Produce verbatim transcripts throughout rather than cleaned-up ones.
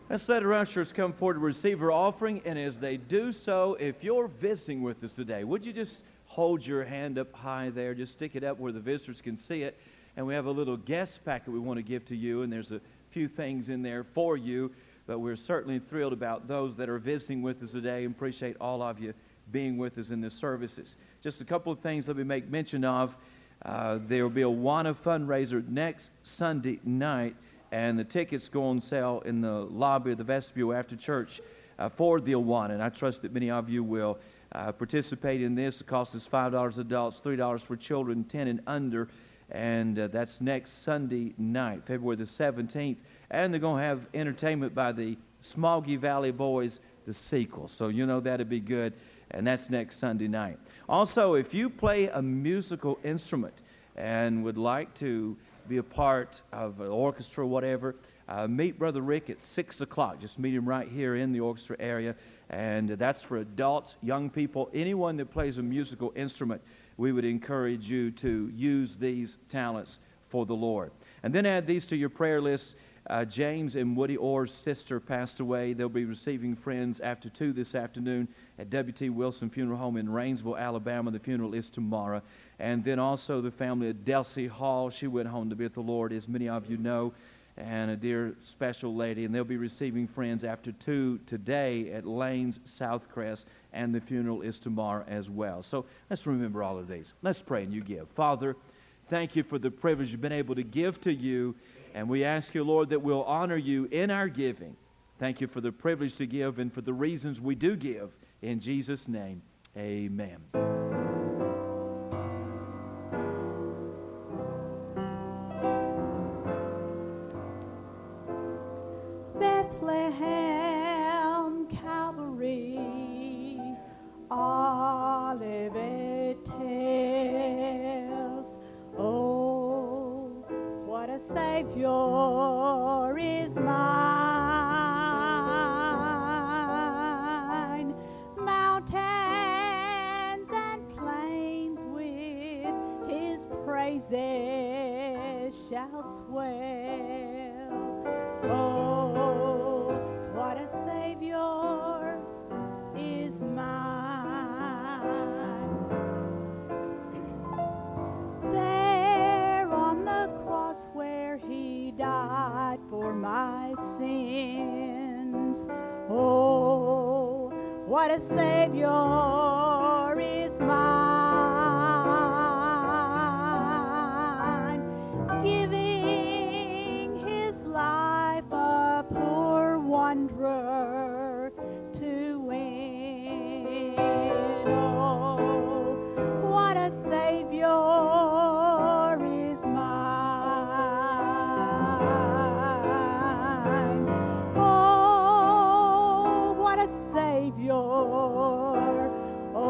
Let's let our ushers come forward to receive our offering, and as they do so, if you're visiting with us today, would you just hold your hand up high there, just stick it up where the visitors can see it, and we have a little guest packet we want to give to you, and there's a few things in there for you, but we're certainly thrilled about those that are visiting with us today and appreciate all of you being with us in the services. Just a couple of things let me make mention of. Uh, there will be a Awana fundraiser next Sunday night, and the tickets go on sale in the lobby of the vestibule after church uh, for the Awana. And I trust that many of you will uh, participate in this. The cost is five dollars adults, three dollars for children, ten and under. And uh, that's next Sunday night, February the seventeenth. And they're going to have entertainment by the Smoggy Valley Boys, the sequel. So you know that'll be good. And that's next Sunday night. Also, if you play a musical instrument and would like to be a part of an orchestra or whatever, uh, meet Brother Rick at six o'clock. Just meet him right here in the orchestra area. And that's for adults, young people, anyone that plays a musical instrument. We would encourage you to use these talents for the Lord. And then add these to your prayer list. Uh, James and Woody Orr's sister passed away. They'll be receiving friends after two this afternoon at W T Wilson Funeral Home in Rainsville, Alabama. The funeral is tomorrow. And then also the family of Delcy Hall. She went home to be with the Lord, as many of you know, and a dear special lady. And they'll be receiving friends after two today at Lanes Southcrest, and the funeral is tomorrow as well. So let's remember all of these. Let's pray and you give. Father, thank you for the privilege you've been able to give to you, and we ask you, Lord, that we'll honor you in our giving. Thank you for the privilege to give and for the reasons we do give. In Jesus' name, amen. Bethlehem, Calvary, olive it tells. Oh, what a Savior is mine. Mountains and plains with his praises shall swell. Oh, what a Savior is mine. There on the cross where he died for my sins. Oh, what a Savior is mine. Giving his life a poor wanderer to win. Oh, what a Savior is mine. Oh, what a Savior. Oh,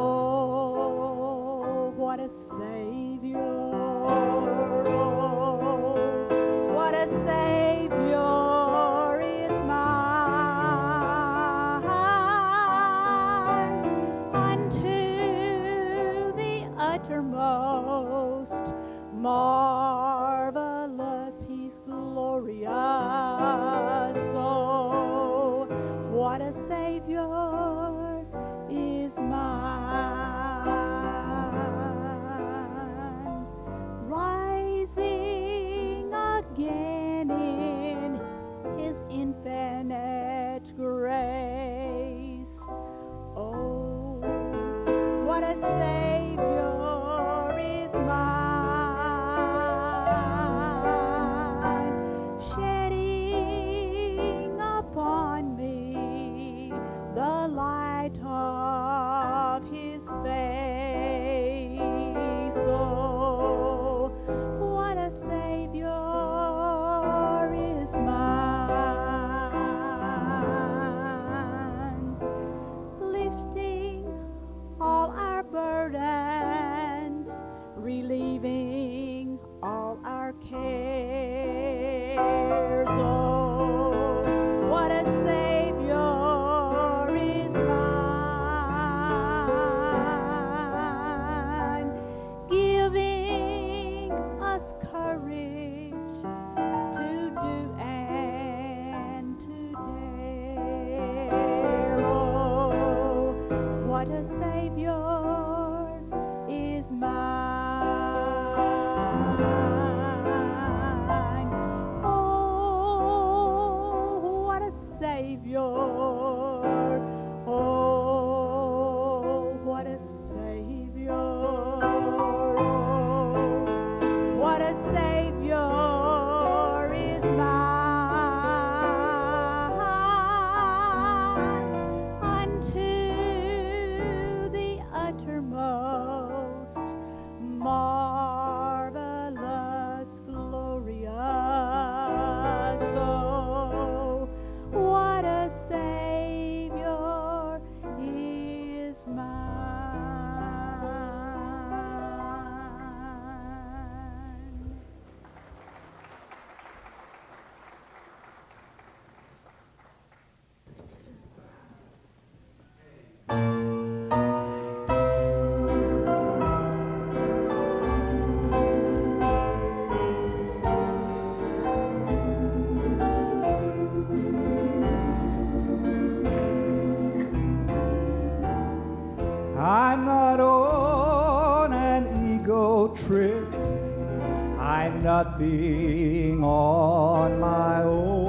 I'm nothing on my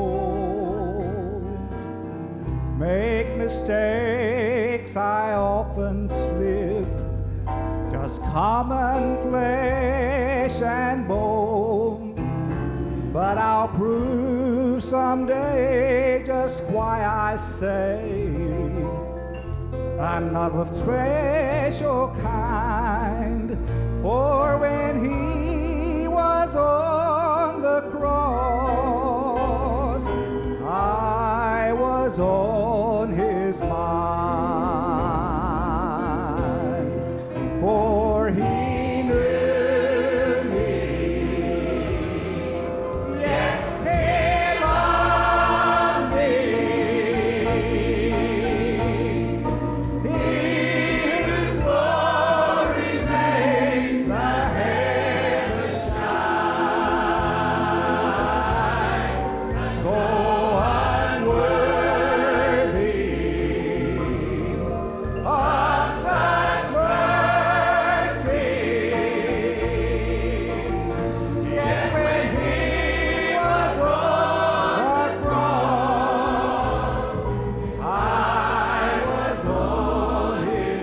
own. Make mistakes, I often slip, just common flesh and bone. But I'll prove someday just why I say I'm not of special kind. For when he was on the cross, I was on his mind. For he knew me, yet he loved me. He whose glory makes the heavens shine, so unworthy of such mercy. Yet when he was on the cross, I was on his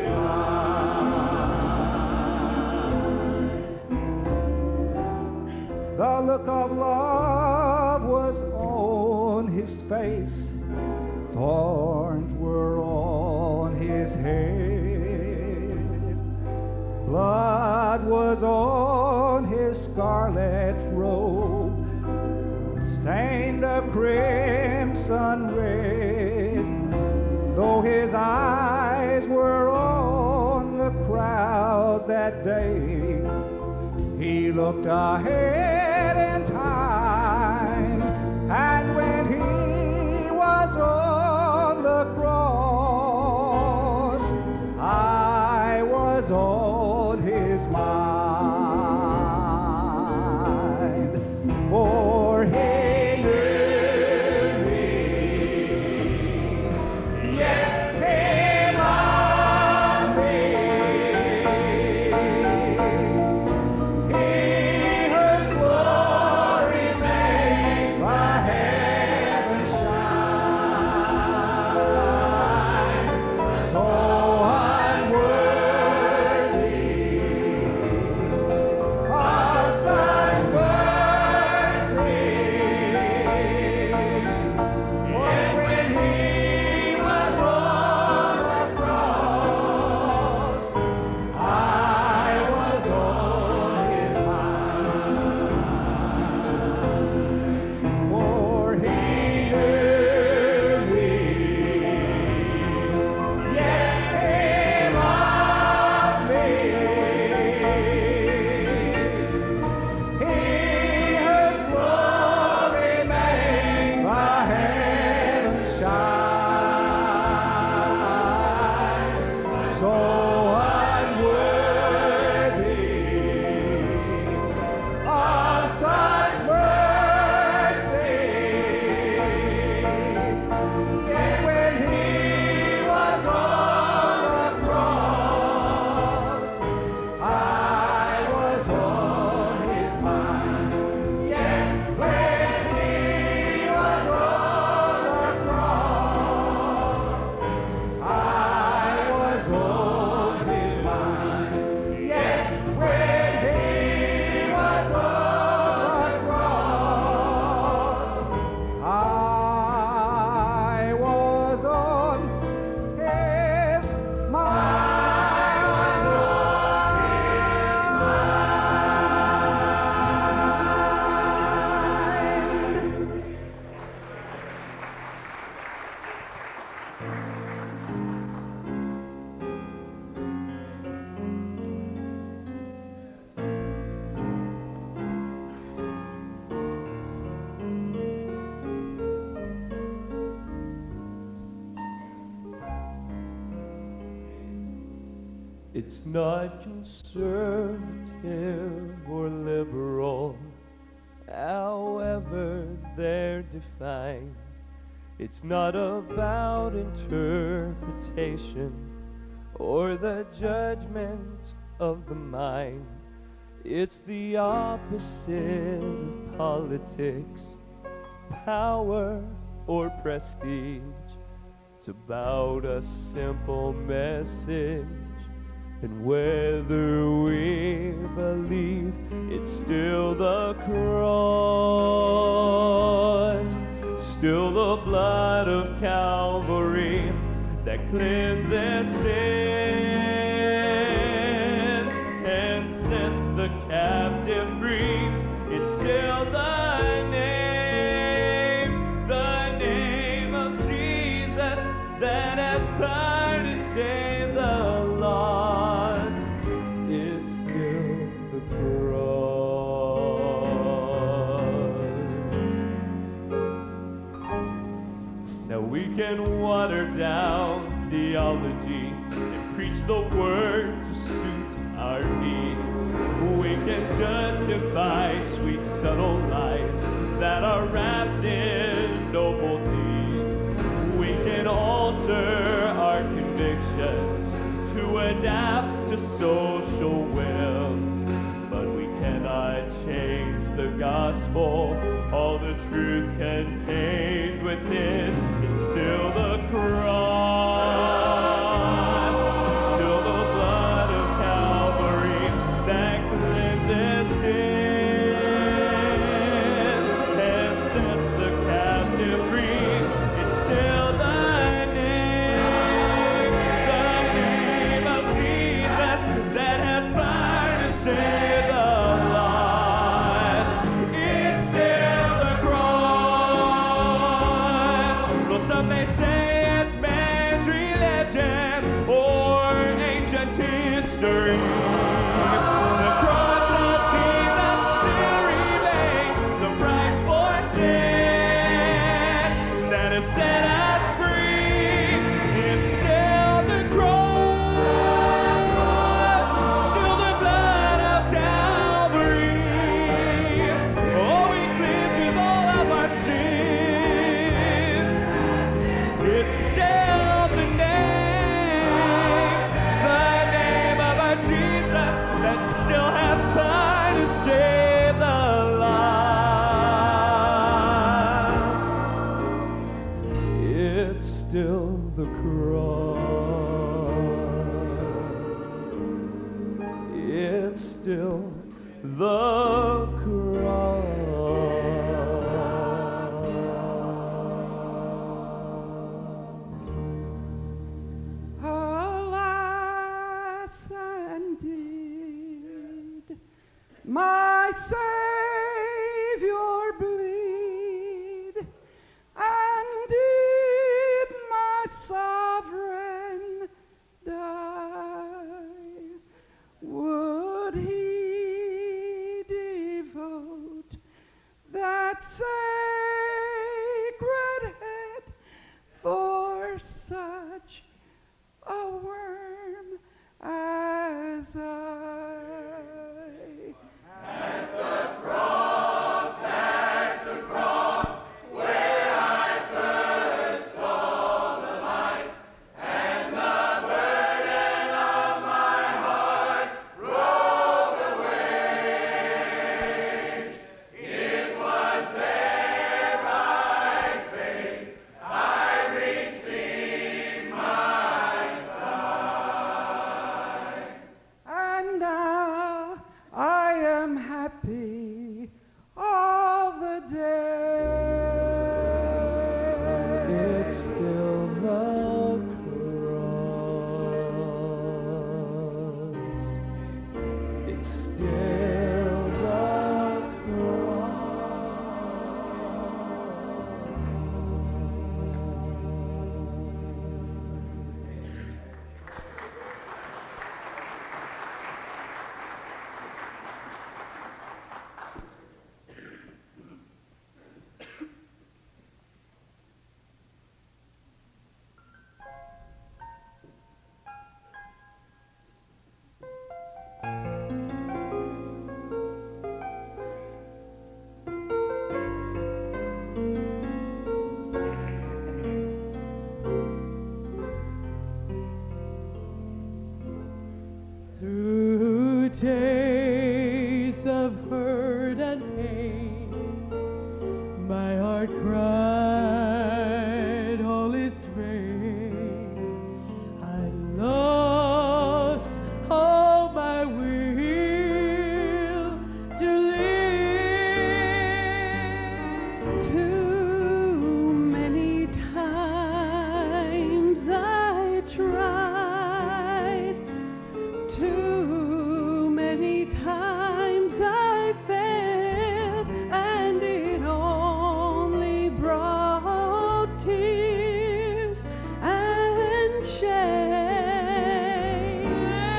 mind. The look of love was on his face, thorns were on his head, blood was on his scarlet robe, stained a crimson red. Though his eyes were on the crowd that day, he looked ahead in time. And when he was on the cross, I was on his mind. For he knew me, yet he loved me. He whose glory makes the heavens shine, so unworthy of such mercy. Yet when he was on the cross, I was on his mind. For he knew me, yet he loved me. He whose glory makes the heavens shine, so unworthy of such mercy. Yet when he was on the cross, I was on his mind. Yet when he was on the cross, I was on his mind. Yet when he was on the cross, I was on his mind. It's not conservative or liberal, however they're defined. It's not about interpretation or the judgment of the mind. It's the opposite of politics, power, or prestige. It's about a simple message, and whether we believe it's still the cross, still the blood of Calvary that cleanses sin and sets the captive free. It's still the name, the name of Jesus that has power to save the lost. It's still the cross. Now we can water down theology and preach the word to suit our needs. We can justify sweet subtle lies that are wrapped in noble deeds. We can alter our convictions to adapt to social whims, but we cannot change the gospel, all the truth contained within. It's still the cross, still the blood of Calvary that cleanses sin and sets the captive free. It's still the name, the name of Jesus that has power to save the lost. It's still the cross. Well, some may say it's man's religion or ancient history. The cross of Jesus still remains the price for sin that has set us free. It's still the cross, still the blood of Calvary. Oh, He cleanses all of our sins. It's still the name, the name of our Jesus that still has power to save the lost. It's still the cross. It's still the cross. Alas, indeed, my Savior bleed, and did my sovereign die. Would He devote that sacred head for such a worm as I? And now I am happy all the day. It's still the cross. It's still the cried, all is vain. I lost all my will to live. Too many times I tried, too many times I failed, and it only brought tears and shame.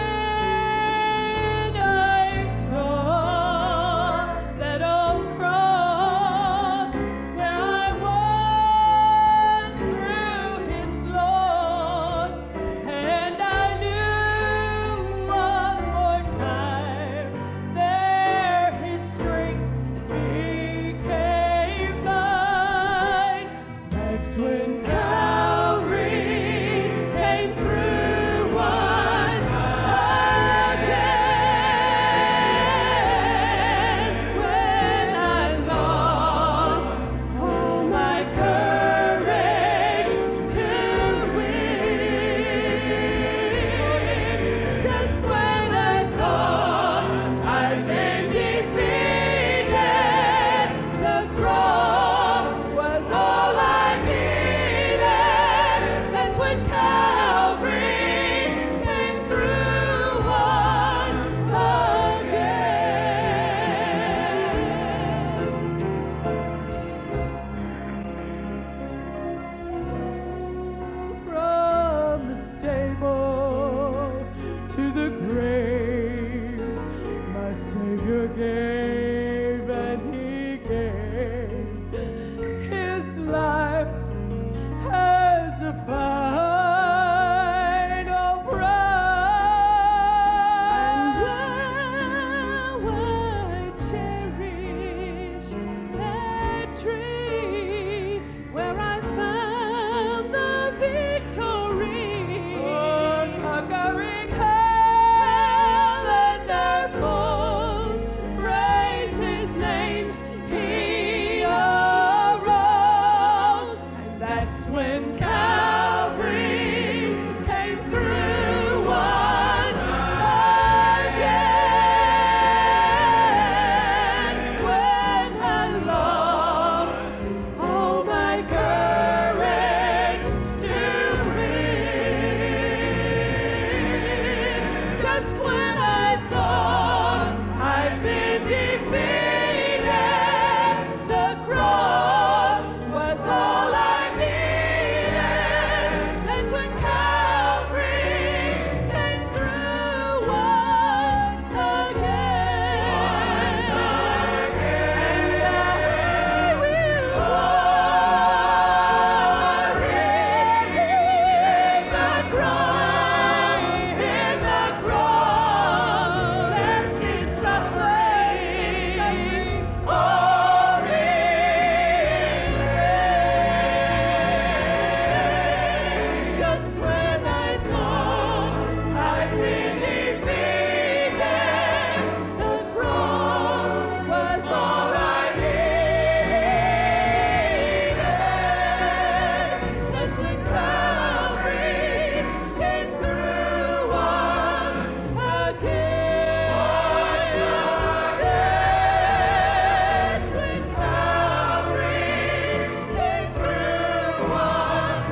And I saw that old cross where I won through his loss, and I knew one more time there his strength became mine. That's when Calvary came through once again. When I lost all my courage to win, just when I thought I'd been defeated, the cross was all I needed. That's when Calvary came through once again. From the stable to the grave, my Savior gave, and he gave his life as a final price. And now I cherish that tree where I found the victory. For conquering hell and their foes, praise his name, he arose. And that's when Calvary came through once again. When I lost all my courage to win, just when I thought I'd been defeated, the cross was all I needed. That's when Calvary came through once again. And I will glory in the cross, in the cross, blessed is the place, glory in just when I thought I'd been defeated, the cross was all I needed. That's when Calvary came through once again. That's when Calvary came through once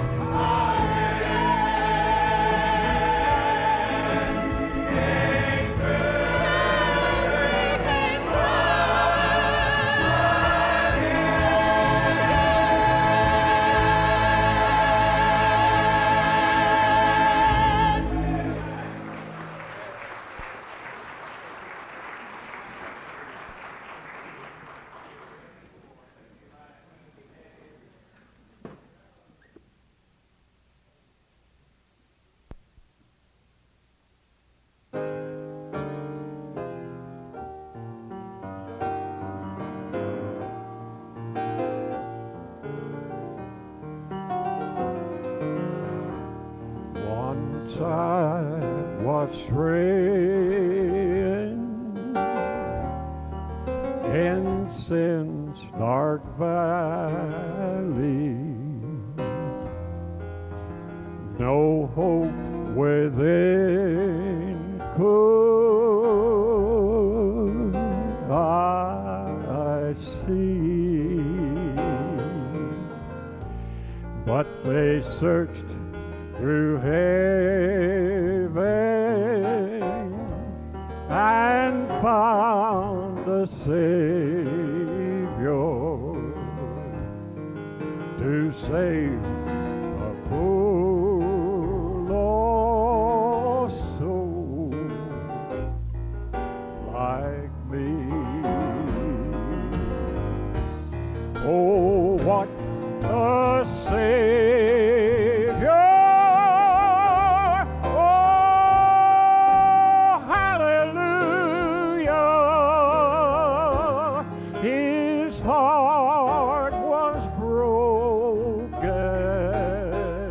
again. Came Once I was straying in sin's dark valley. hope within could I see, but they searched through heaven and found a Savior to save a poor lost soul like me. Oh, what a Savior! Oh, hallelujah! His heart was broken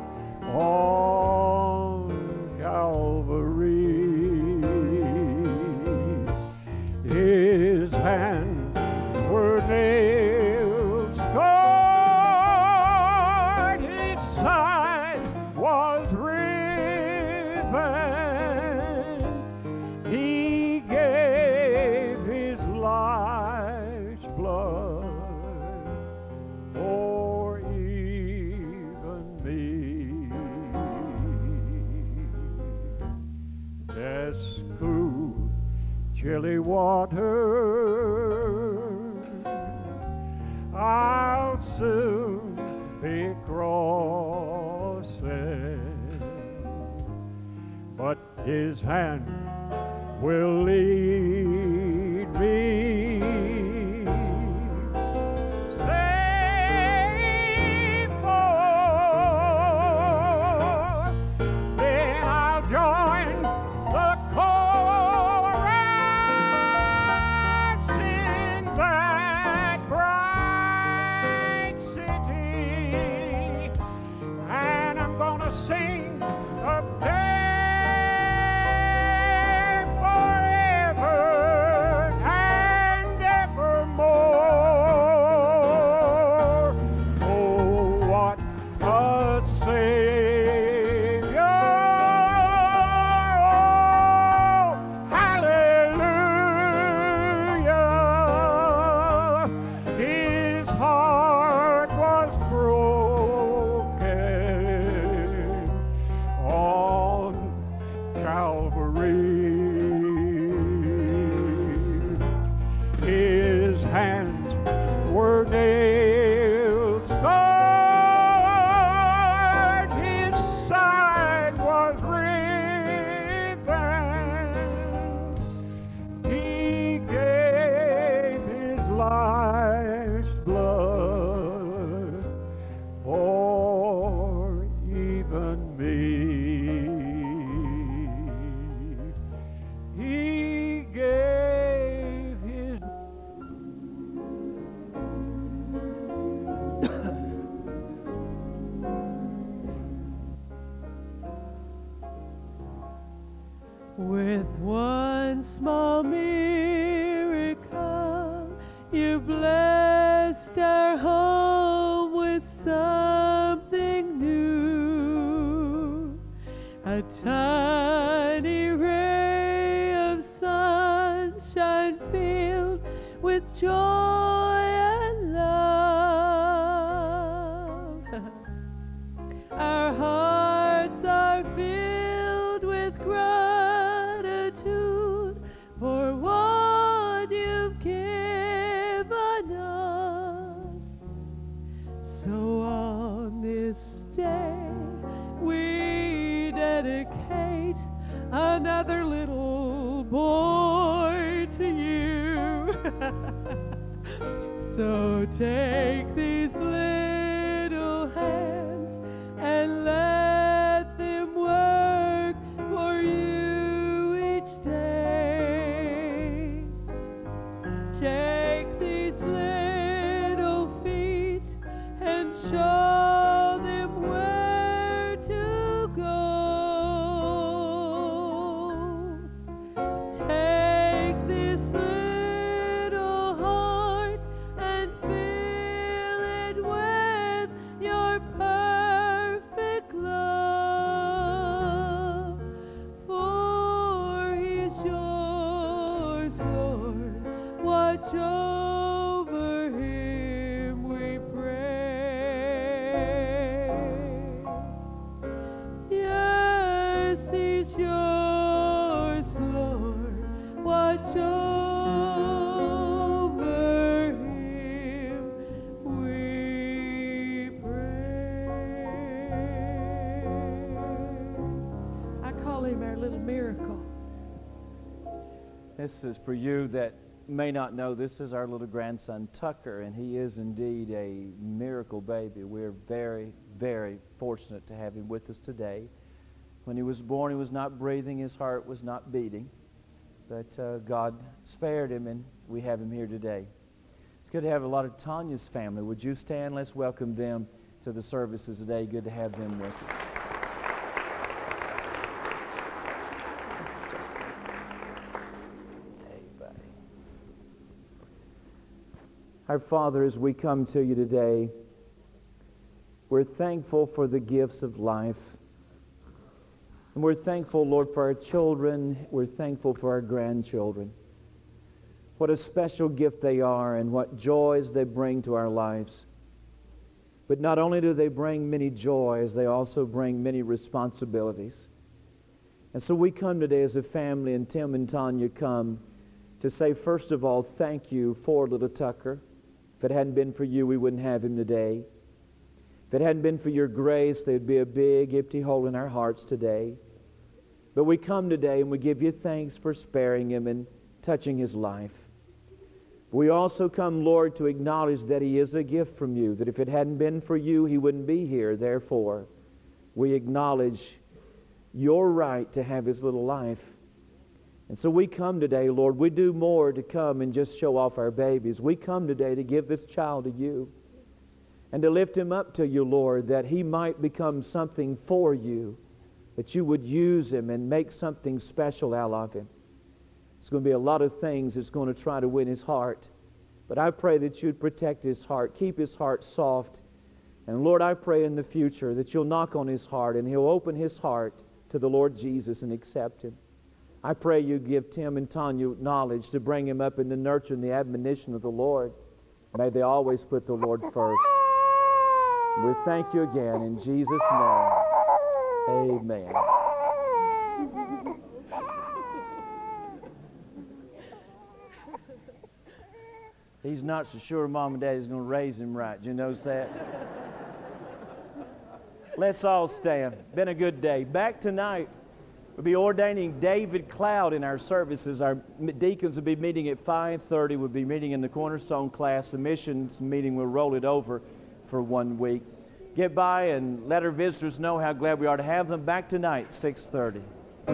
on Calvary. His hands were nailed scarred, his side was riven. He gave his life's blood for even me. This cool, chilly water I'll soon be crossing, but his hand will lead me safe forth. Then I'll join the chorus, sing that bright city, and I'm gonna sing up there forever and evermore. Oh, what a Savior! Oh, hallelujah! His heart was broken on Calvary. His hands were nailed scarred, his side was riven. He gave his life's blood for even me. He gave his With one small miracle, you blessed our home with something new. A tiny ray of sunshine filled with joy and love. Our hearts are filled with gratitude for what you've given us. So on this day, we dedicate another little boy to you. So take these little hands and let them work for you each day. Take these little feet and show them where to go. Take this little heart and fill it This is for you that may not know, this is our little grandson Tucker, and he is indeed a miracle baby. We're very, very fortunate to have him with us today. When he was born, he was not breathing, his heart was not beating, but uh, God spared him, and we have him here today. It's good to have a lot of Tanya's family. Would you stand? Let's welcome them to the services today. Good to have them with us. Hey, buddy. Our Father, as we come to you today, we're thankful for the gifts of life. And we're thankful, Lord, for our children. We're thankful for our grandchildren. What a special gift they are and what joys they bring to our lives. But not only do they bring many joys, they also bring many responsibilities. And so we come today as a family, and Tim and Tanya come to say, first of all, thank you for little Tucker. If it hadn't been for you, we wouldn't have him today. If it hadn't been for your grace, there'd be a big empty hole in our hearts today. But we come today and we give you thanks for sparing him and touching his life. We also come, Lord, to acknowledge that he is a gift from you, that if it hadn't been for you, he wouldn't be here. Therefore, we acknowledge your right to have his little life. And so we come today, Lord, we do more to come and just show off our babies. We come today to give this child to you and to lift him up to you, Lord, that he might become something for you, that you would use him and make something special out of him. It's going to be a lot of things that's going to try to win his heart. But I pray that you'd protect his heart, keep his heart soft. And Lord, I pray in the future that you'll knock on his heart and he'll open his heart to the Lord Jesus and accept him. I pray you give Tim and Tanya knowledge to bring him up in the nurture and the admonition of the Lord. May they always put the Lord first. We thank you again in Jesus' name. Amen. He's not so sure Mom and Daddy's going to raise him right. Did you notice that? Let's all stand. Been a good day. Back tonight, we'll be ordaining David Cloud in our services. Our deacons will be meeting at five thirty. We'll be meeting in the Cornerstone class. The missions meeting will roll it over for one week. Get by and let our visitors know how glad we are to have them. Back tonight, six thirty.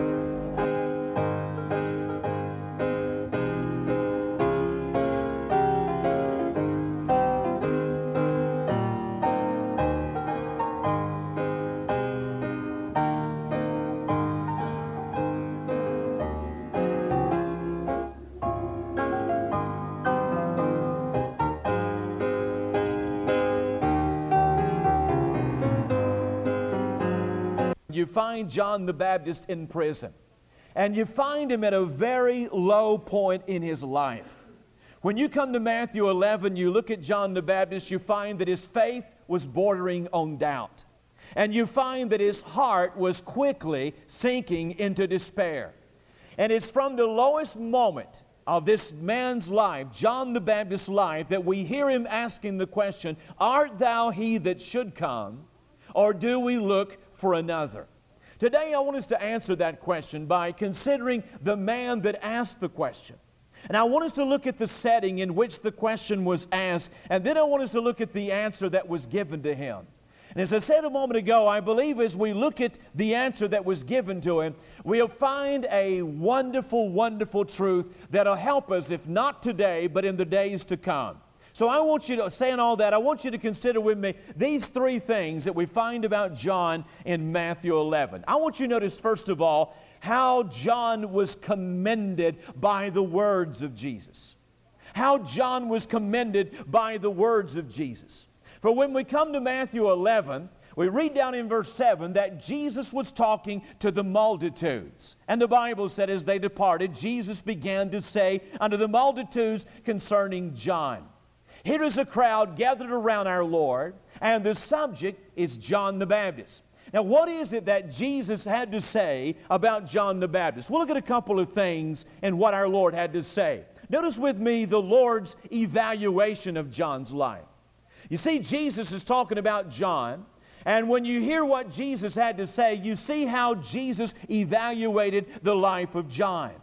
You find John the Baptist in prison, and you find him at a very low point in his life. When you come to Matthew eleven, you look at John the Baptist, you find that his faith was bordering on doubt, and you find that his heart was quickly sinking into despair. And it's from the lowest moment of this man's life, John the Baptist's life, that we hear him asking the question, "Art thou he that should come, or do we look for another?" Today I want us to answer that question by considering the man that asked the question. And I want us to look at the setting in which the question was asked, and then I want us to look at the answer that was given to him. And as I said a moment ago, I believe as we look at the answer that was given to him, we'll find a wonderful, wonderful truth that'll help us, if not today, but in the days to come. So I want you to, saying all that, I want you to consider with me these three things that we find about John in Matthew eleven. I want you to notice, first of all, how John was commended by the words of Jesus. How John was commended by the words of Jesus. For when we come to Matthew eleven, we read down in verse seven that Jesus was talking to the multitudes. And the Bible said as they departed, Jesus began to say unto the multitudes concerning John. Here is a crowd gathered around our Lord, and the subject is John the Baptist. Now, what is it that Jesus had to say about John the Baptist? We'll look at a couple of things and what our Lord had to say. Notice with me the Lord's evaluation of John's life. You see, Jesus is talking about John, and when you hear what Jesus had to say, you see how Jesus evaluated the life of John.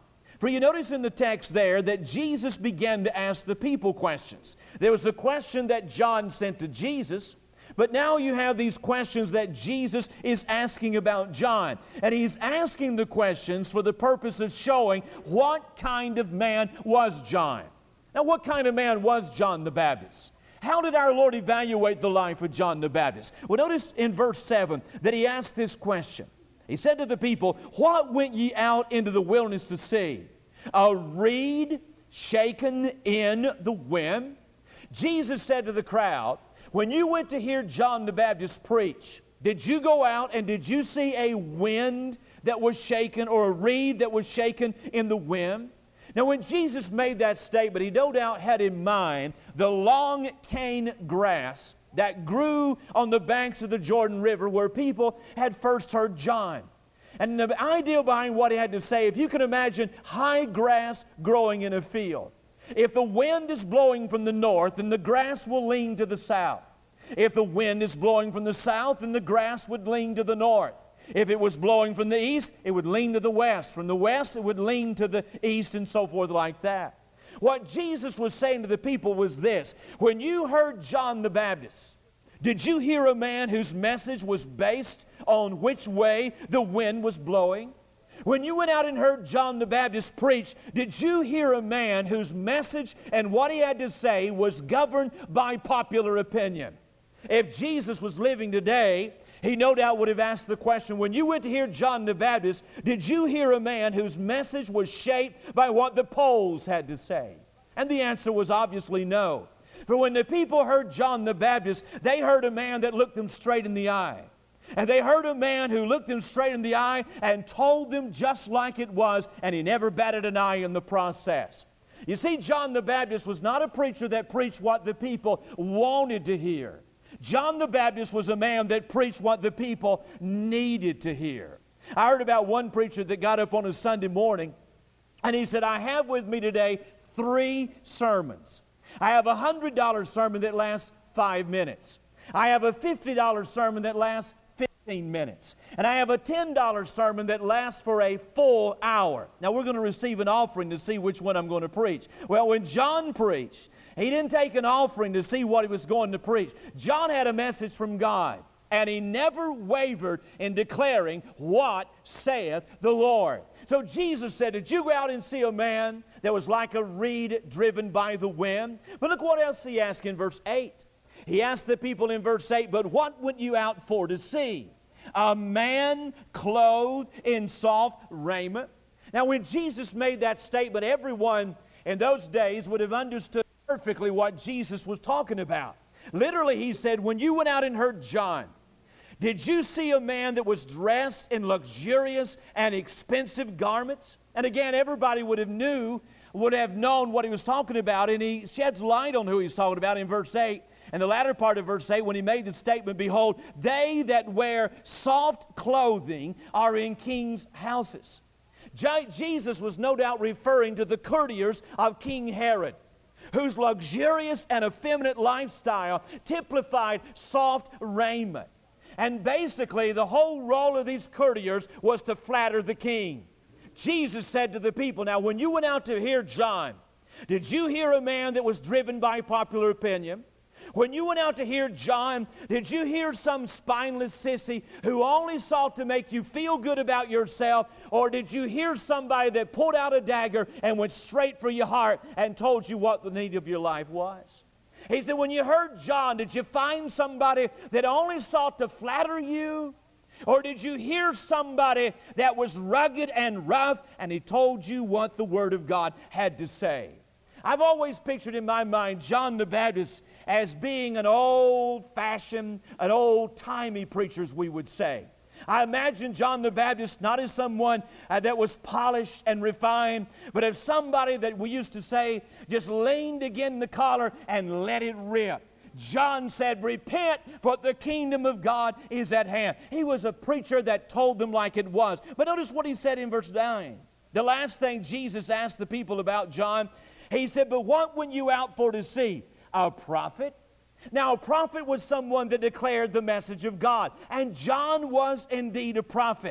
For you notice in the text there that Jesus began to ask the people questions. There was a question that John sent to Jesus, but now you have these questions that Jesus is asking about John. And he's asking the questions for the purpose of showing what kind of man was John. Now, what kind of man was John the Baptist? How did our Lord evaluate the life of John the Baptist? Well, notice in verse seven that he asked this question. He said to the people, "What went ye out into the wilderness to see? A reed shaken in the wind?" Jesus said to the crowd, when you went to hear John the Baptist preach, did you go out and did you see a wind that was shaken or a reed that was shaken in the wind? Now, when Jesus made that statement, he no doubt had in mind the long cane grass that grew on the banks of the Jordan River where people had first heard John. And the idea behind what he had to say, if you can imagine high grass growing in a field. If the wind is blowing from the north, then the grass will lean to the south. If the wind is blowing from the south, then the grass would lean to the north. If it was blowing from the east, it would lean to the west. From the west, it would lean to the east, and so forth like that. What Jesus was saying to the people was this: when you heard John the Baptist, did you hear a man whose message was based on which way the wind was blowing? When you went out and heard John the Baptist preach, did you hear a man whose message and what he had to say was governed by popular opinion? If Jesus was living today, he no doubt would have asked the question, when you went to hear John the Baptist, did you hear a man whose message was shaped by what the polls had to say? And the answer was obviously no. For when the people heard John the Baptist, they heard a man that looked them straight in the eye. And they heard a man who looked them straight in the eye and told them just like it was, and he never batted an eye in the process. You see, John the Baptist was not a preacher that preached what the people wanted to hear. John the Baptist was a man that preached what the people needed to hear. I heard about one preacher that got up on a Sunday morning, and he said, "I have with me today three sermons. I have a one hundred dollar sermon that lasts five minutes. I have a fifty dollar sermon that lasts fifteen minutes. And I have a ten dollar sermon that lasts for a full hour." Now, we're going to receive an offering to see which one I'm going to preach. Well, when John preached, he didn't take an offering to see what he was going to preach. John had a message from God, and he never wavered in declaring, "What saith the Lord?" So Jesus said, did you go out and see a man that was like a reed driven by the wind? But look what else he asked in verse eight. He asked the people in verse eight, "But what went you out for to see? A man clothed in soft raiment?" Now, when Jesus made that statement, everyone in those days would have understood perfectly what Jesus was talking about. Literally, he said, when you went out and heard John, did you see a man that was dressed in luxurious and expensive garments? And again, everybody would have knew, would have known what he was talking about, and he sheds light on who he's talking about in verse eight. And the latter part of verse eight, when he made the statement, "Behold, they that wear soft clothing are in kings' houses." Je- Jesus was no doubt referring to the courtiers of King Herod, whose luxurious and effeminate lifestyle typified soft raiment. And basically, the whole role of these courtiers was to flatter the king. Jesus said to the people, now, when you went out to hear John, did you hear a man that was driven by popular opinion? When you went out to hear John, did you hear some spineless sissy who only sought to make you feel good about yourself? Or did you hear somebody that pulled out a dagger and went straight for your heart and told you what the need of your life was? He said, when you heard John, did you find somebody that only sought to flatter you? Or did you hear somebody that was rugged and rough and he told you what the Word of God had to say? I've always pictured in my mind John the Baptist as being an old-fashioned, an old-timey preacher, as we would say. I imagine John the Baptist not as someone uh, that was polished and refined, but as somebody that we used to say just leaned against the collar and let it rip. John said, repent, for the kingdom of God is at hand. He was a preacher that told them like it was. But notice what he said in verse nine. The last thing Jesus asked the people about John, he said, but what went you out for to see? A prophet? Now, a prophet was someone that declared the message of God. And John was indeed a prophet.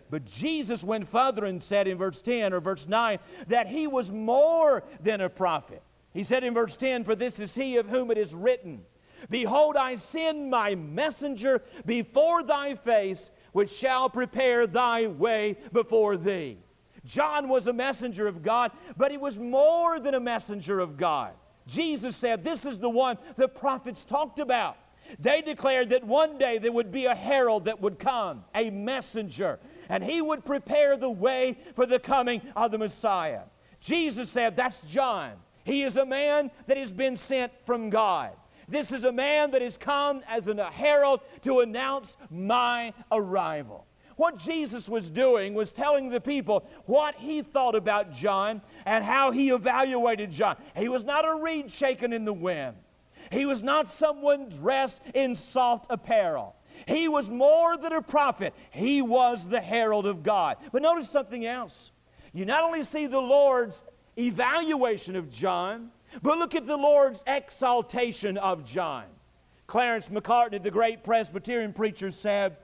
But Jesus went further and said in verse ten or verse nine that he was more than a prophet. He said in verse ten, "For this is he of whom it is written, Behold, I send my messenger before thy face, which shall prepare thy way before thee." John was a messenger of God, but he was more than a messenger of God. Jesus said, this is the one the prophets talked about. They declared that one day there would be a herald that would come, a messenger, and he would prepare the way for the coming of the Messiah. Jesus said, that's John. He is a man that has been sent from God. This is a man that has come as a herald to announce my arrival. What Jesus was doing was telling the people what he thought about John and how he evaluated John. He was not a reed shaken in the wind. He was not someone dressed in soft apparel. He was more than a prophet. He was the herald of God. But notice something else. You not only see the Lord's evaluation of John, but look at the Lord's exaltation of John. Clarence McCartney, the great Presbyterian preacher, said,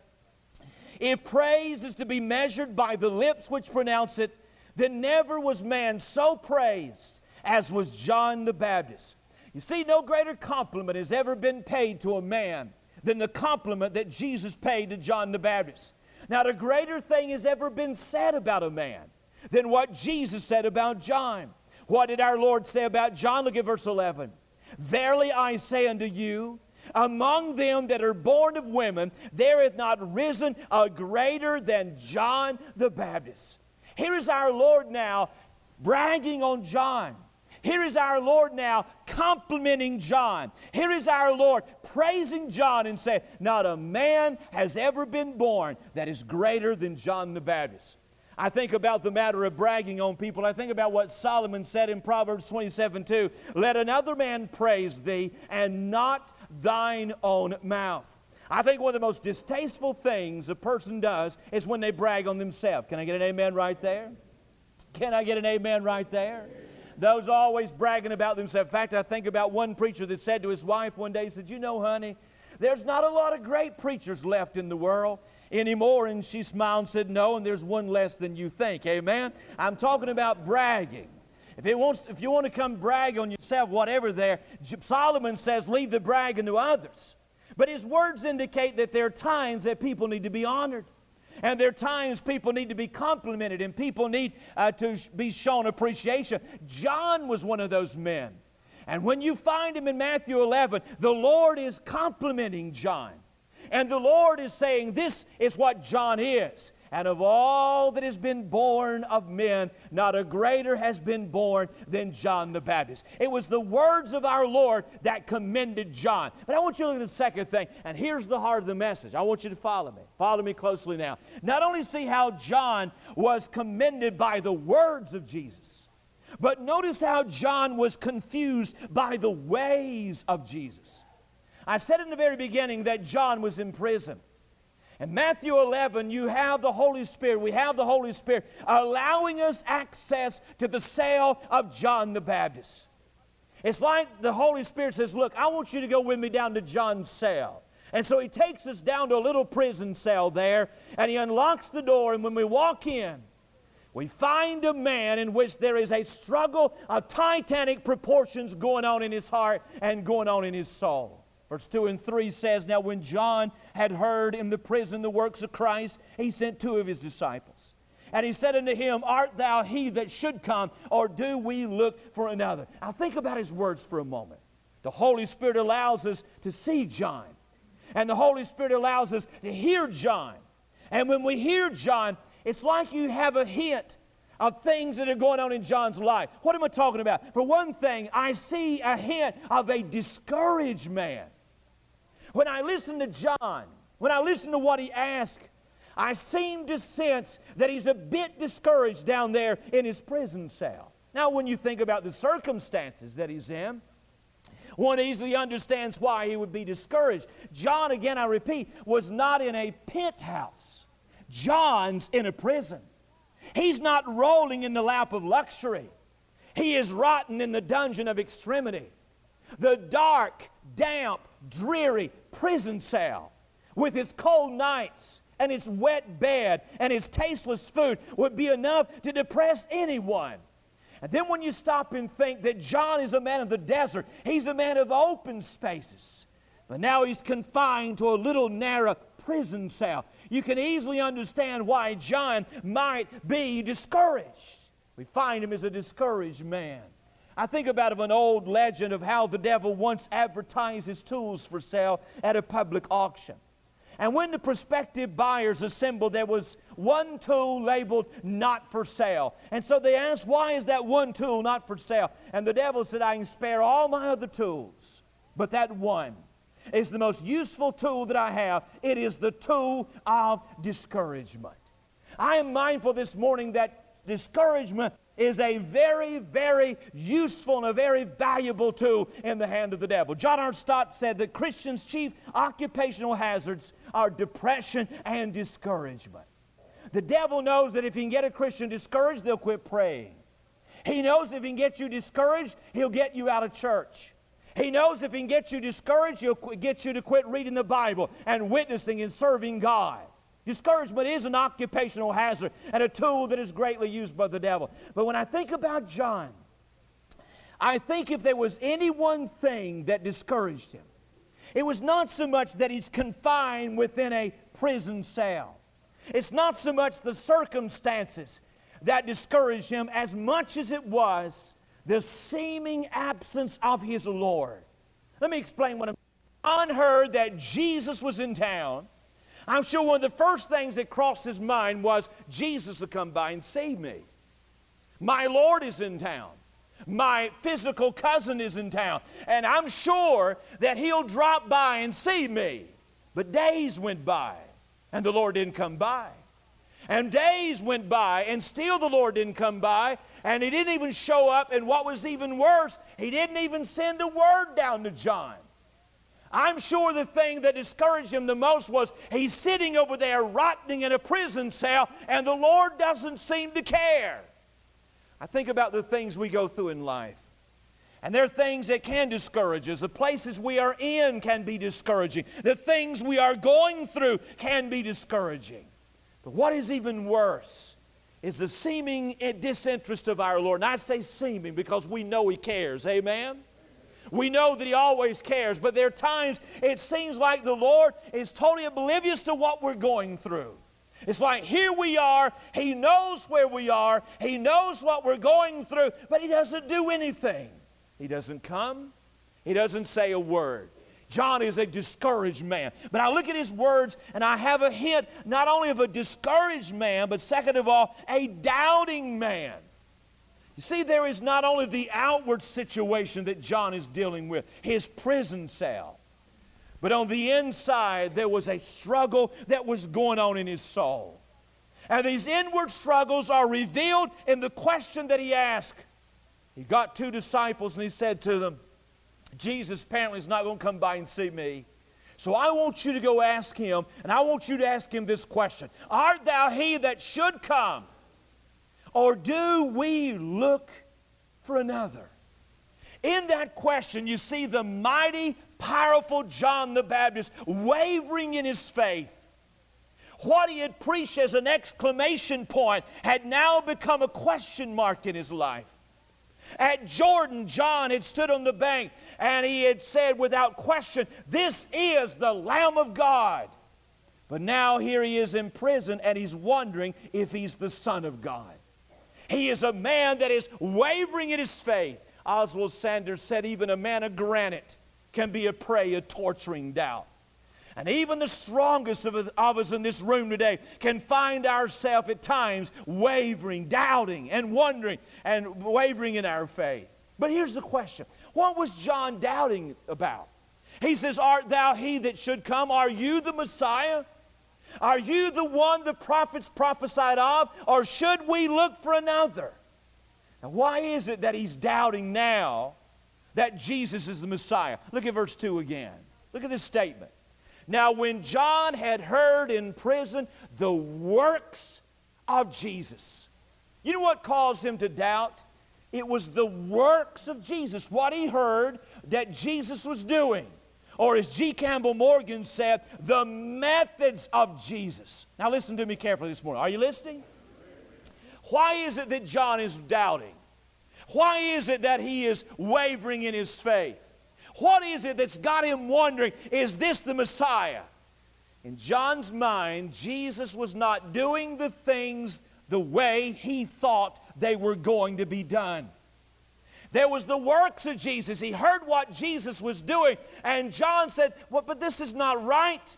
if praise is to be measured by the lips which pronounce it, then never was man so praised as was John the Baptist. You see, no greater compliment has ever been paid to a man than the compliment that Jesus paid to John the Baptist. Not a greater thing has ever been said about a man than what Jesus said about John. What did our Lord say about John? Look at verse eleven. Verily I say unto you, among them that are born of women, there hath not risen a greater than John the Baptist. Here is our Lord now bragging on John. Here is our Lord now complimenting John. Here is our Lord praising John and saying, not a man has ever been born that is greater than John the Baptist. I think about the matter of bragging on people. I think about what Solomon said in Proverbs twenty-seven two. Let another man praise thee, and not thine own mouth. I think one of the most distasteful things a person does is when they brag on themselves. Can I get an amen right there? Can I get an amen right there? Those always bragging about themselves. In fact, I think about one preacher that said to his wife one day, he said, you know, honey, there's not a lot of great preachers left in the world anymore. And she smiled and said, no, and there's one less than you think. Amen? I'm talking about bragging. If, it wants, if you want to come brag on yourself, whatever there, Solomon says, leave the bragging to others. But his words indicate that there are times that people need to be honored. And there are times people need to be complimented, and people need uh, to sh- be shown appreciation. John was one of those men. And when you find him in Matthew eleven, the Lord is complimenting John. And the Lord is saying, this is what John is. And of all that has been born of men, not a greater has been born than John the Baptist. It was the words of our Lord that commended John. But I want you to look at the second thing, and here's the heart of the message. I want you to follow me. Follow me closely now. Not only see how John was commended by the words of Jesus, but notice how John was confused by the ways of Jesus. I said in the very beginning that John was in prison. In Matthew eleven, you have the Holy Spirit. We have the Holy Spirit allowing us access to the cell of John the Baptist. It's like the Holy Spirit says, look, I want you to go with me down to John's cell. And so he takes us down to a little prison cell there, and he unlocks the door, and when we walk in, we find a man in which there is a struggle of titanic proportions going on in his heart and going on in his soul. Verse two and three says, now when John had heard in the prison the works of Christ, he sent two of his disciples. And he said unto him, art thou he that should come, or do we look for another? Now think about his words for a moment. The Holy Spirit allows us to see John. And the Holy Spirit allows us to hear John. And when we hear John, it's like you have a hint of things that are going on in John's life. What am I talking about? For one thing, I see a hint of a discouraged man. When I listen to John, when I listen to what he asked, I seem to sense that he's a bit discouraged down there in his prison cell. Now, when you think about the circumstances that he's in, one easily understands why he would be discouraged. John, again, I repeat, was not in a penthouse. John's in a prison. He's not rolling in the lap of luxury. He is rotten in the dungeon of extremity. The dark, damp, dreary prison cell with its cold nights and its wet bed and its tasteless food would be enough to depress anyone. And then when you stop and think that John is a man of the desert, he's a man of open spaces. But now he's confined to a little narrow prison cell. You can easily understand why John might be discouraged. We find him as a discouraged man. I think about of an old legend of how the devil once advertised his tools for sale at a public auction. And when the prospective buyers assembled, there was one tool labeled not for sale. And so they asked, why is that one tool not for sale? And the devil said, I can spare all my other tools, but that one is the most useful tool that I have. It is the tool of discouragement. I am mindful this morning that discouragement is a very, very useful and a very valuable tool in the hand of the devil. John R. Stott said that Christians' chief occupational hazards are depression and discouragement. The devil knows that if he can get a Christian discouraged, they'll quit praying. He knows if he can get you discouraged, he'll get you out of church. He knows if he can get you discouraged, he'll get you to quit reading the Bible and witnessing and serving God. Discouragement is an occupational hazard and a tool that is greatly used by the devil. But when I think about John, I think if there was any one thing that discouraged him, it was not so much that he's confined within a prison cell. It's not so much the circumstances that discouraged him as much as it was the seeming absence of his Lord. Let me explain what I'm saying. John heard that Jesus was in town. I'm sure one of the first things that crossed his mind was, Jesus will come by and see me. My Lord is in town. My physical cousin is in town. And I'm sure that he'll drop by and see me. But days went by, and the Lord didn't come by. And days went by, and still the Lord didn't come by. And he didn't even show up. And what was even worse, he didn't even send a word down to John. I'm sure the thing that discouraged him the most was he's sitting over there rotting in a prison cell, and the Lord doesn't seem to care. I think about the things we go through in life. And there are things that can discourage us. The places we are in can be discouraging. The things we are going through can be discouraging. But what is even worse is the seeming disinterest of our Lord. And I say seeming because we know He cares. Amen? We know that He always cares, but there are times it seems like the Lord is totally oblivious to what we're going through. It's like here we are, He knows where we are, He knows what we're going through, but He doesn't do anything. He doesn't come, He doesn't say a word. John is a discouraged man. But I look at his words and I have a hint not only of a discouraged man, but second of all, a doubting man. You see, there is not only the outward situation that John is dealing with, his prison cell, but on the inside there was a struggle that was going on in his soul. And these inward struggles are revealed in the question that he asked. He got two disciples and he said to them, Jesus apparently is not going to come by and see me. So I want you to go ask Him, and I want you to ask Him this question. Art thou He that should come? Or do we look for another? In that question, you see the mighty, powerful John the Baptist wavering in his faith. What he had preached as an exclamation point had now become a question mark in his life. At Jordan, John had stood on the bank and he had said without question, this is the Lamb of God. But now here he is in prison and he's wondering if he's the Son of God. He is a man that is wavering in his faith. Oswald Sanders said even a man of granite can be a prey of torturing doubt. And even the strongest of, of us in this room today can find ourselves at times wavering, doubting, and wondering, and wavering in our faith. But here's the question. What was John doubting about? He says, art thou He that should come? Are you the Messiah? Are you the one the prophets prophesied of? Or should we look for another? Now, why is it that he's doubting now that Jesus is the Messiah? Look at verse two again. Look at this statement. Now, when John had heard in prison the works of Jesus. You know what caused him to doubt? It was the works of Jesus, what he heard that Jesus was doing. or as G. Campbell Morgan said, the methods of Jesus. Now listen to me carefully this morning. Are you listening? Why is it that John is doubting? Why is it that he is wavering in his faith? What is it that's got him wondering, is this the Messiah? In John's mind, Jesus was not doing the things the way he thought they were going to be done. There was the works of Jesus. He heard what Jesus was doing, and John said, well, but this is not right.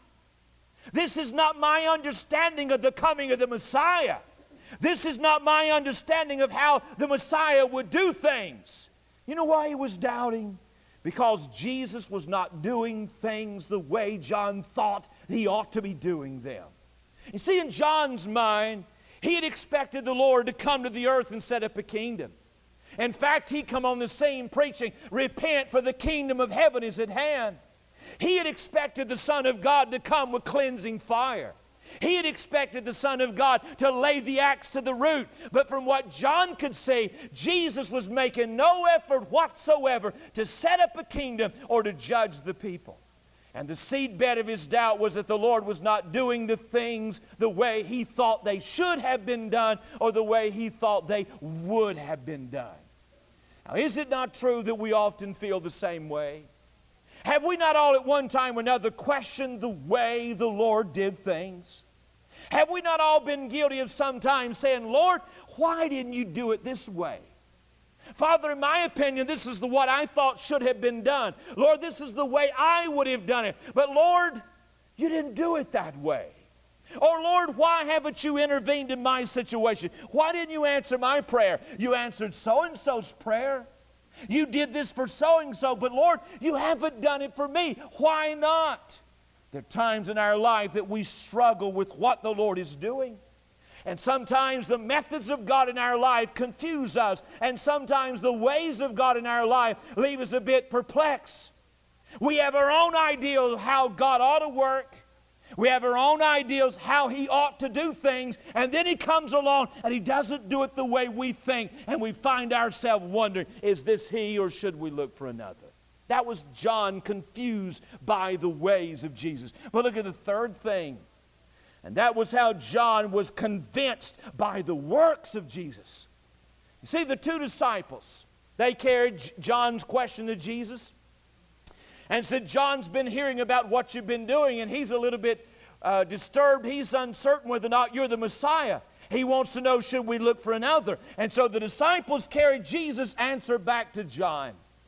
This is not my understanding of the coming of the Messiah. This is not my understanding of how the Messiah would do things. You know why he was doubting? Because Jesus was not doing things the way John thought he ought to be doing them. You see, in John's mind, he had expected the Lord to come to the earth and set up a kingdom. In fact, he'd come on the scene preaching, repent, for the kingdom of heaven is at hand. He had expected the Son of God to come with cleansing fire. He had expected the Son of God to lay the axe to the root. But from what John could see, Jesus was making no effort whatsoever to set up a kingdom or to judge the people. And the seedbed of his doubt was that the Lord was not doing the things the way he thought they should have been done or the way he thought they would have been done. Now, is it not true that we often feel the same way? Have we not all at one time or another questioned the way the Lord did things? Have we not all been guilty of sometimes saying, Lord, why didn't you do it this way? Father, in my opinion, this is the what I thought should have been done. Lord, this is the way I would have done it. But Lord, you didn't do it that way. Or Lord, why haven't you intervened in my situation? Why didn't you answer my prayer? You answered so-and-so's prayer. You did this for so-and-so, but Lord, you haven't done it for me. Why not? There are times in our life that we struggle with what the Lord is doing. And sometimes the methods of God in our life confuse us. And sometimes the ways of God in our life leave us a bit perplexed. We have our own ideal of how God ought to work. We have our own ideas how he ought to do things, and then he comes along and he doesn't do it the way we think, and we find ourselves wondering, is this he or should we look for another? That was John, confused by the ways of Jesus. But look at the third thing, and that was how John was convinced by the works of Jesus. You see, the two disciples, they carried John's question to Jesus and said, John's been hearing about what you've been doing, and he's a little bit uh, disturbed. He's uncertain whether or not you're the Messiah. He wants to know, should we look for another? And so the disciples carried Jesus' answer back to John.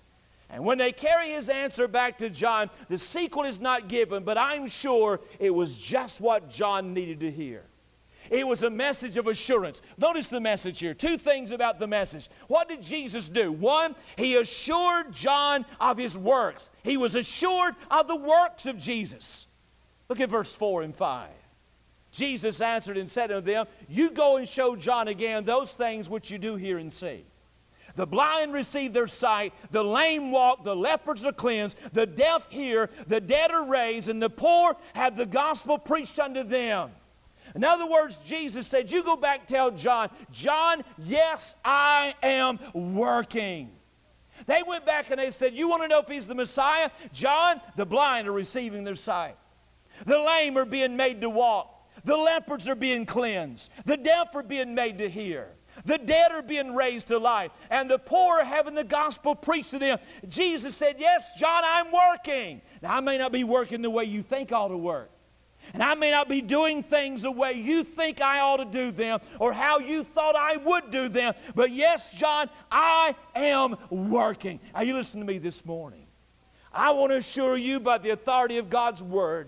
And when they carry his answer back to John, the sequel is not given, but I'm sure it was just what John needed to hear. It was a message of assurance. Notice the message here. Two things about the message. What did Jesus do? One, he assured John of his works. He was assured of the works of Jesus. Look at verse four and five. Jesus answered and said unto them, you go and show John again those things which you do hear and see. The blind receive their sight, the lame walk, the lepers are cleansed, the deaf hear, the dead are raised, and the poor have the gospel preached unto them. In other words, Jesus said, you go back, tell John, John, yes, I am working. They went back and they said, you want to know if he's the Messiah? John, the blind are receiving their sight. The lame are being made to walk. The lepers are being cleansed. The deaf are being made to hear. The dead are being raised to life. And the poor are having the gospel preached to them. Jesus said, yes, John, I'm working. Now, I may not be working the way you think I ought to work. And I may not be doing things the way you think I ought to do them or how you thought I would do them. But yes, John, I am working. Are you listening to me this morning? I want to assure you by the authority of God's Word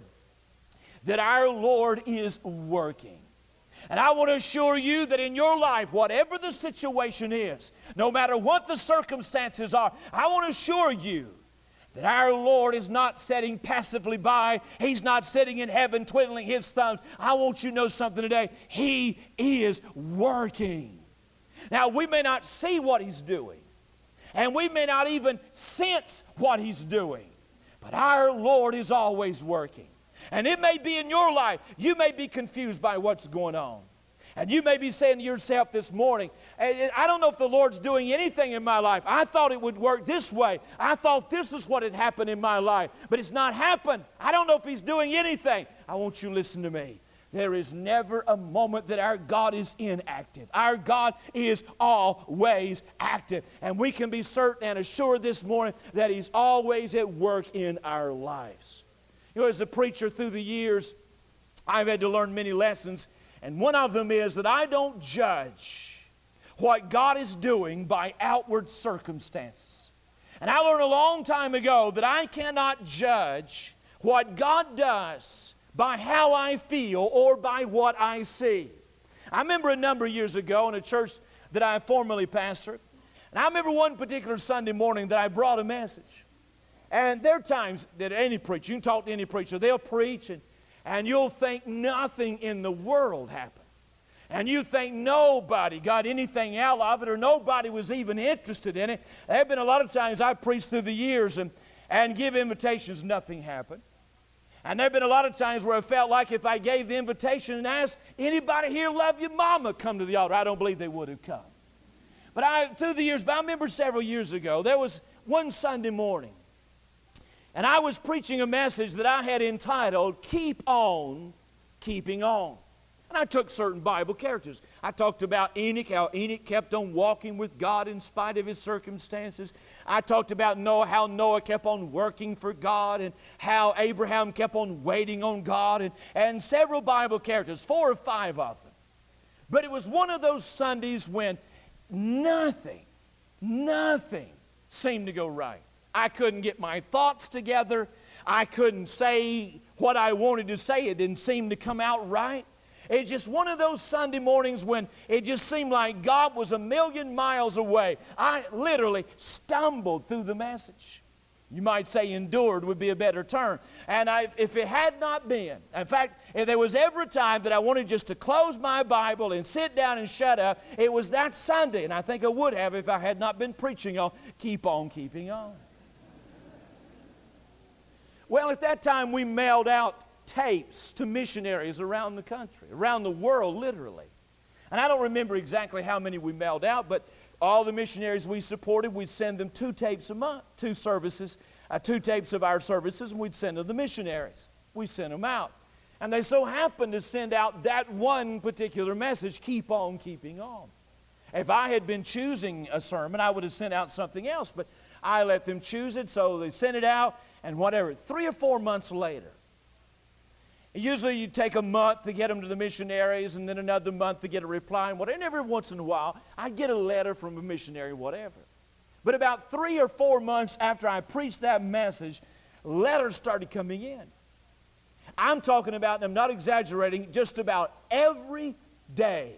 that our Lord is working. And I want to assure you that in your life, whatever the situation is, no matter what the circumstances are, I want to assure you that our Lord is not sitting passively by. He's not sitting in heaven twiddling his thumbs. I want you to know something today. He is working. Now, we may not see what he's doing, and we may not even sense what he's doing, but our Lord is always working. And it may be in your life, you may be confused by what's going on. And you may be saying to yourself this morning, I don't know if the Lord's doing anything in my life. I thought it would work this way. I thought this is what had happened in my life, but it's not happened. I don't know if He's doing anything. I want you to listen to me. There is never a moment that our God is inactive. Our God is always active. And we can be certain and assured this morning that He's always at work in our lives. You know, as a preacher through the years, I've had to learn many lessons. And one of them is that I don't judge what God is doing by outward circumstances. And I learned a long time ago that I cannot judge what God does by how I feel or by what I see. I remember a number of years ago in a church that I formerly pastored, and I remember one particular Sunday morning that I brought a message. And there are times that any preacher, you can talk to any preacher, they'll preach and And you'll think nothing in the world happened. And you think nobody got anything out of it or nobody was even interested in it. There have been a lot of times I've preached through the years and, and give invitations, nothing happened. And there have been a lot of times where I felt like if I gave the invitation and asked, anybody here love your mama, come to the altar, I don't believe they would have come. But I, through the years, but I remember several years ago, there was one Sunday morning, and I was preaching a message that I had entitled, Keep On Keeping On. And I took certain Bible characters. I talked about Enoch, how Enoch kept on walking with God in spite of his circumstances. I talked about Noah, how Noah kept on working for God, and how Abraham kept on waiting on God, and, and several Bible characters, four or five of them. But it was one of those Sundays when nothing, nothing seemed to go right. I couldn't get my thoughts together. I couldn't say what I wanted to say. It didn't seem to come out right. It's just one of those Sunday mornings when it just seemed like God was a million miles away. I literally stumbled through the message. You might say endured would be a better term. And I, if it had not been, in fact, if there was ever a time that I wanted just to close my Bible and sit down and shut up, it was that Sunday. And I think I would have if I had not been preaching on Keep On Keeping On. Well, at that time, we mailed out tapes to missionaries around the country, around the world, literally. And I don't remember exactly how many we mailed out, but all the missionaries we supported, we'd send them two tapes a month, two services, uh, two tapes of our services, and we'd send to the missionaries. We sent them out. And they so happened to send out that one particular message, Keep On Keeping On. If I had been choosing a sermon, I would have sent out something else, but I let them choose it, so they sent it out, and whatever, three or four months later, usually you take a month to get them to the missionaries, and then another month to get a reply, and whatever. And every once in a while, I'd get a letter from a missionary, whatever. But about three or four months after I preached that message, letters started coming in. I'm talking about, and I'm not exaggerating, just about every day,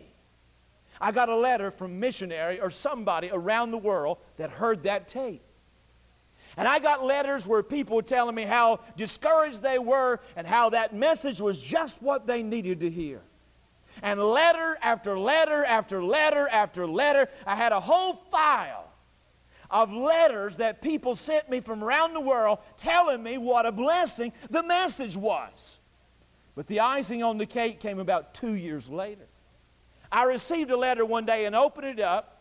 I got a letter from a missionary or somebody around the world that heard that tape. And I got letters where people were telling me how discouraged they were and how that message was just what they needed to hear. And letter after letter after letter after letter, I had a whole file of letters that people sent me from around the world telling me what a blessing the message was. But the icing on the cake came about two years later. I received a letter one day and opened it up,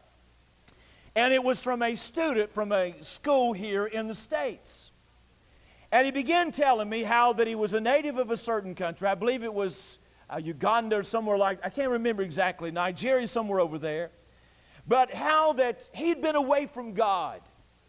and it was from a student from a school here in the States. And he began telling me how that he was a native of a certain country. I believe it was uh, Uganda or somewhere like, I can't remember exactly, Nigeria, somewhere over there. But how that he'd been away from God.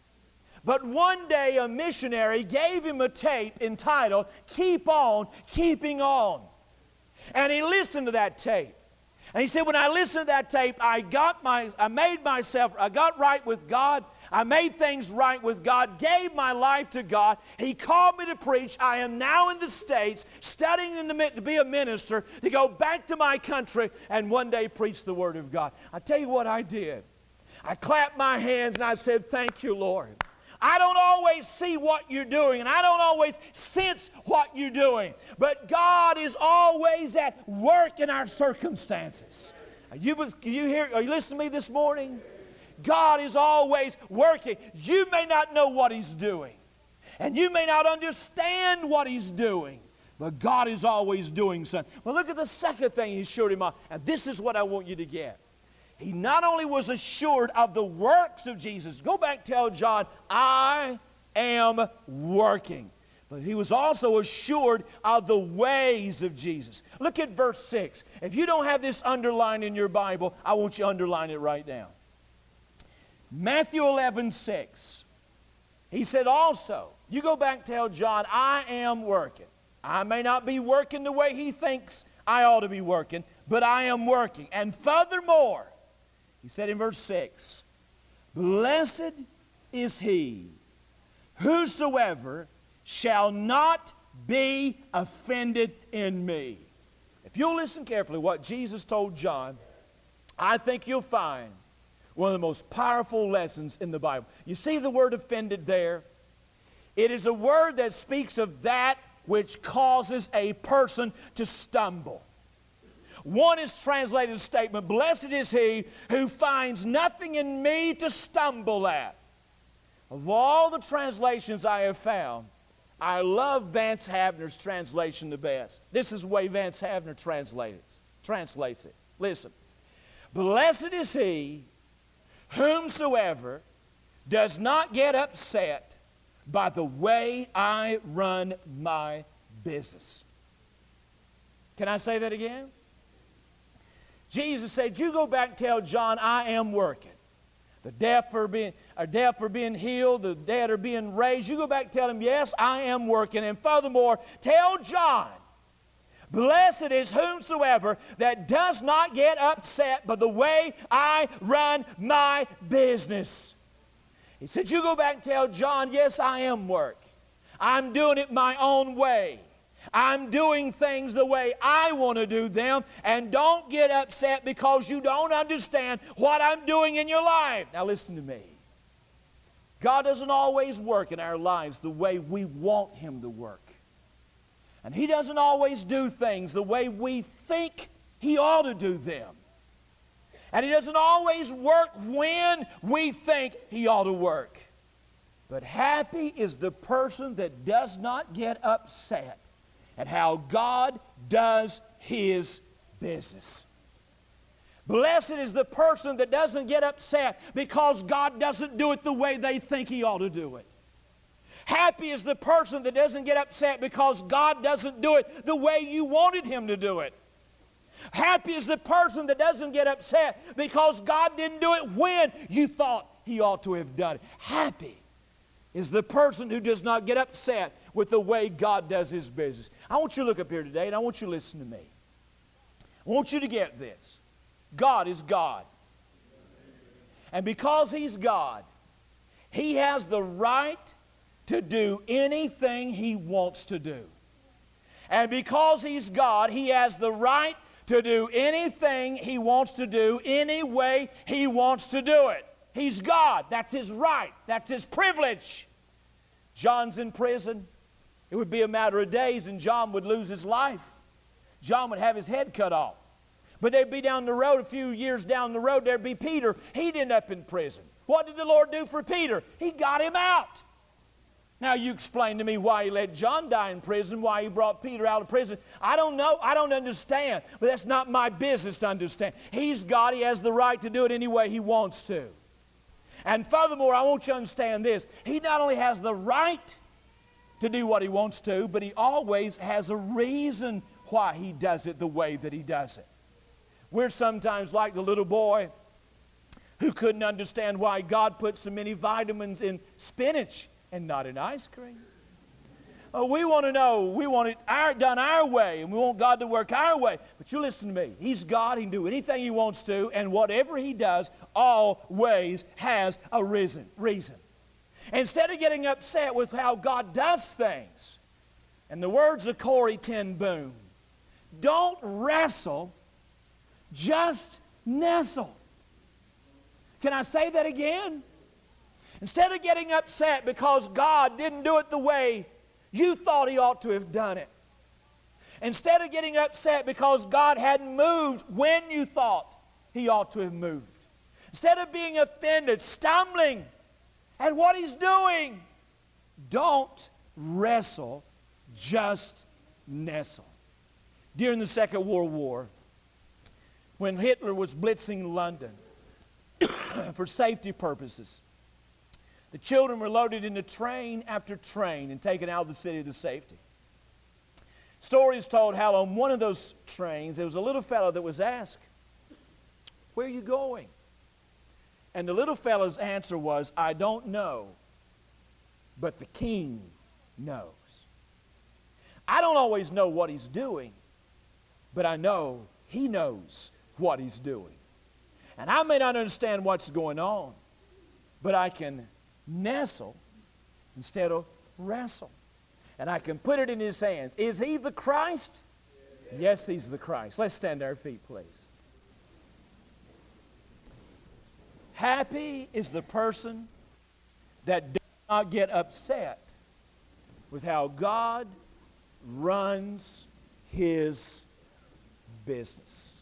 But one day a missionary gave him a tape entitled, Keep On Keeping On. And he listened to that tape. And he said, when I listened to that tape, I got my, I made myself, I got right with God. I made things right with God, gave my life to God. He called me to preach. I am now in the States, studying in the, to be a minister, to go back to my country and one day preach the Word of God. I tell you what I did. I clapped my hands and I said, thank you, Lord. I don't always see what you're doing, and I don't always sense what you're doing, but God is always at work in our circumstances. Are you, are you here? Are you listening to me this morning? God is always working. You may not know what He's doing, and you may not understand what He's doing, But God is always doing something. Well, look at the second thing he assured him of. And this is what I want you to get. He not only was assured of the works of Jesus. Go back, tell John, I am working. But he was also assured of the ways of Jesus. Look at verse six. If you don't have this underlined in your Bible, I want you to underline it right now. Matthew eleven six. He said also, you go back, tell John, I am working. I may not be working the way he thinks I ought to be working, but I am working. And furthermore, he said in verse six, blessed is he whosoever shall not be offended in me. If you'll listen carefully what Jesus told John, I think you'll find one of the most powerful lessons in the Bible. You see the word offended there? It is a word that speaks of that which causes a person to stumble. One is translated a statement, blessed is he who finds nothing in me to stumble at. Of all the translations I have found, I love Vance Havner's translation the best. This is the way Vance Havner translates, translates it. Listen. Blessed is he whomsoever does not get upset by the way I run my business. Can I say that again? Jesus said, you go back and tell John, I am working. The deaf are being, are deaf are being healed, the dead are being raised. You go back and tell him, yes, I am working. And furthermore, tell John, blessed is whomsoever that does not get upset by the way I run my business. He said, you go back and tell John, yes, I am work. I'm doing it my own way. I'm doing things the way I want to do them, and don't get upset because you don't understand what I'm doing in your life. Now listen to me. God doesn't always work in our lives the way we want him to work. And he doesn't always do things the way we think he ought to do them. And he doesn't always work when we think he ought to work. But happy is the person that does not get upset at how God does his business. Blessed is the person that doesn't get upset because God doesn't do it the way they think he ought to do it. Happy is the person that doesn't get upset because God doesn't do it the way you wanted him to do it. Happy is the person that doesn't get upset because God didn't do it when you thought he ought to have done it. Happy is the person who does not get upset with the way God does his business. I want you to look up here today and I want you to listen to me. I want you to get this. God is God. And because he's God, he has the right to do anything he wants to do. And because he's God, he has the right to do anything he wants to do any way he wants to do it. He's God. That's his right. That's his privilege. John's in prison. It would be a matter of days and John would lose his life. John would have his head cut off. But they'd be down the road, a few years down the road, there'd be Peter. He'd end up in prison. What did the Lord do for Peter? He got him out. Now you explain to me why he let John die in prison, why he brought Peter out of prison. I don't know. I don't understand. But that's not my business to understand. He's God. He has the right to do it any way he wants to. And furthermore, I want you to understand this. He not only has the right to do what he wants to, but he always has a reason why he does it the way that he does it. We're sometimes like the little boy who couldn't understand why God put so many vitamins in spinach and not in ice cream. Oh, we want to know, we want it our, done our way, and we want God to work our way. But you listen to me. He's God. He can do anything he wants to, and whatever he does always has a reason. reason. Instead of getting upset with how God does things, in the words of Corrie ten Boom, don't wrestle, just nestle. Can I say that again? Instead of getting upset because God didn't do it the way you thought he ought to have done it. Instead of getting upset because God hadn't moved when you thought he ought to have moved. Instead of being offended, stumbling at what he's doing, don't wrestle, just nestle. During the Second World War, when Hitler was blitzing London for safety purposes, the children were loaded into train after train and taken out of the city to safety. Stories told how on one of those trains there was a little fellow that was asked, "Where are you going?" And the little fellow's answer was, "I don't know, but the King knows." I don't always know what he's doing, but I know he knows what he's doing. And I may not understand what's going on, but I can nestle instead of wrestle. And I can put it in his hands. Is he the Christ? Yes, yes, he's the Christ. Let's stand to our feet, please. Happy is the person that does not get upset with how God runs his business.